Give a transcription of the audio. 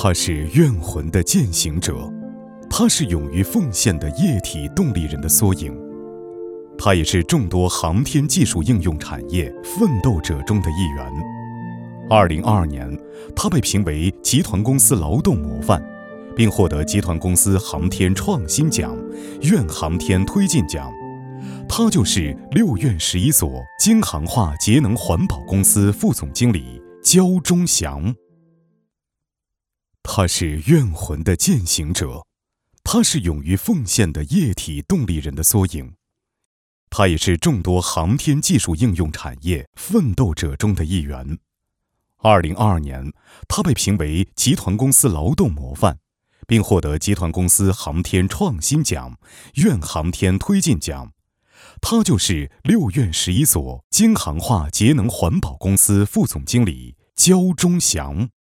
他是愿魂的践行者，他是勇于奉献的液体动力人的缩影，他也是众多航天技术应用产业奋斗者中的一员。2022年，他被评为集团公司劳动模范，并获得集团公司航天创新奖、院航天推进奖。他就是6院11所京航化节能环保公司副总经理焦忠祥。他是愿魂的践行者，他是勇于奉献的液体动力人的缩影，他也是众多航天技术应用产业奋斗者中的一员。2022年，他被评为集团公司劳动模范，并获得集团公司航天创新奖、院航天推进奖。他就是6院11所京航化节能环保公司副总经理焦忠祥。